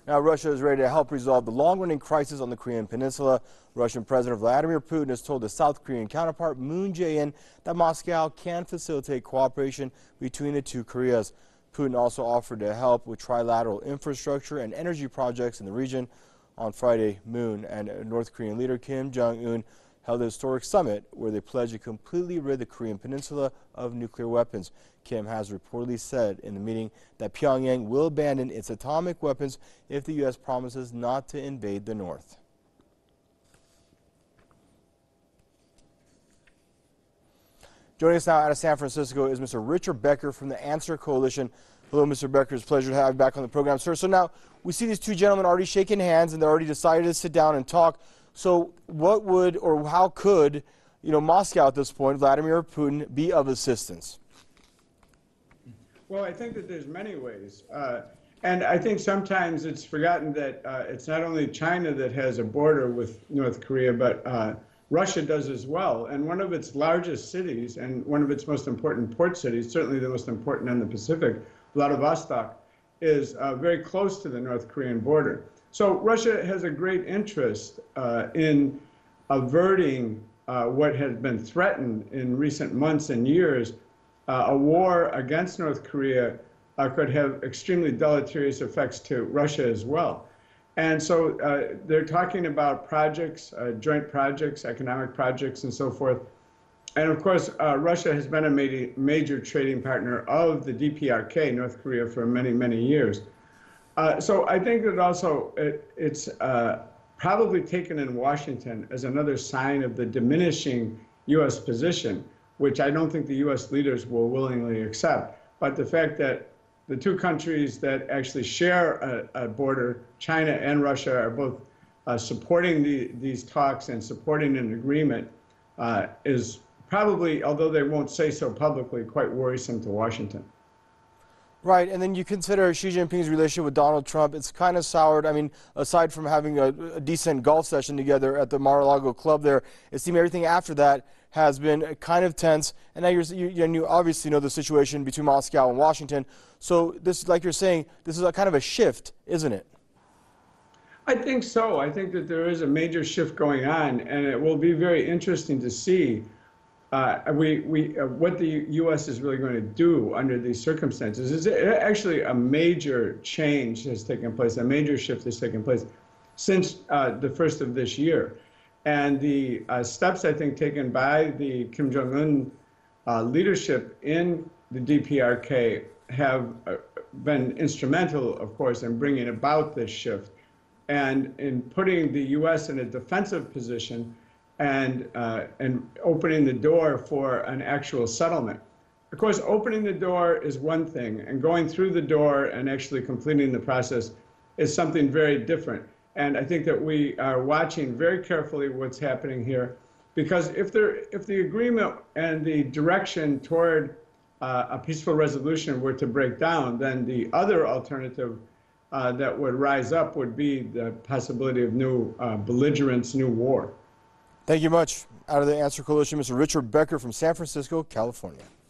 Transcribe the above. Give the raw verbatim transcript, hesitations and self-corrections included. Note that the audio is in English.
Now, Russia is ready to help resolve the long-running crisis on the Korean Peninsula. Russian President Vladimir Putin has told his South Korean counterpart Moon Jae-in that Moscow can facilitate cooperation between the two Koreas. Putin also offered to help with trilateral infrastructure and energy projects in the region. On Friday, Moon and North Korean leader Kim Jong-un held a historic summit where they pledged to completely rid the Korean Peninsula of nuclear weapons. Kim has reportedly said in the meeting that Pyongyang will abandon its atomic weapons if the U S promises not to invade the North. Joining us now out of San Francisco is Mister Richard Becker from the Answer Coalition. Hello, Mister Becker. It's a pleasure to have you back on the program, sir. So now we see these two gentlemen already shaking hands, and they're already decided to sit down and talk. So what would or how could, you know, Moscow at this point, Vladimir Putin, be of assistance? Well, I think that there's many ways. Uh, and I think sometimes it's forgotten that uh, it's not only China that has a border with North Korea, but uh, Russia does as well. And one of its largest cities and one of its most important port cities, certainly the most important in the Pacific, Vladivostok, is uh, very close to the North Korean border. So Russia has a great interest uh, in averting uh, what has been threatened in recent months and years. Uh, a war against North Korea uh, could have extremely deleterious effects to Russia as well. And so uh, they're talking about projects, uh, joint projects, economic projects, and so forth. And of course, uh, Russia has been a major, major trading partner of the D P R K, North Korea, for many, many years. Uh, so I think that also it, it's uh, probably taken in Washington as another sign of the diminishing U S position, which I don't think the U S leaders will willingly accept. But the fact that the two countries that actually share a, a border, China and Russia, are both uh, supporting the, these talks and supporting an agreement uh, is probably, although they won't say so publicly, quite worrisome to Washington. Right, and then you consider Xi Jinping's relationship with Donald Trump. It's kind of soured. I mean, aside from having a, a decent golf session together at the Mar-a-Lago club there, it seemed everything after that has been kind of tense. And now you're, you, you obviously know the situation between Moscow and Washington. So this, like you're saying, this is a kind of a shift, isn't it? I think so. I think that there is a major shift going on, and it will be very interesting to see Uh, we, we, uh, what the U S is really going to do under these circumstances. Is actually a major change has taken place, a major shift has taken place since uh, the first of this year. And the uh, steps, I think, taken by the Kim Jong-un uh, leadership in the D P R K have uh, been instrumental, of course, in bringing about this shift and in putting the U S in a defensive position and uh, and opening the door for an actual settlement. Of course, opening the door is one thing, and going through the door and actually completing the process is something very different. And I think that we are watching very carefully what's happening here, because if there, if the agreement and the direction toward uh, a peaceful resolution were to break down, then the other alternative uh, that would rise up would be the possibility of new uh, belligerence, new war. Thank you much. Out of the Answer Coalition, Mister Richard Becker from San Francisco, California.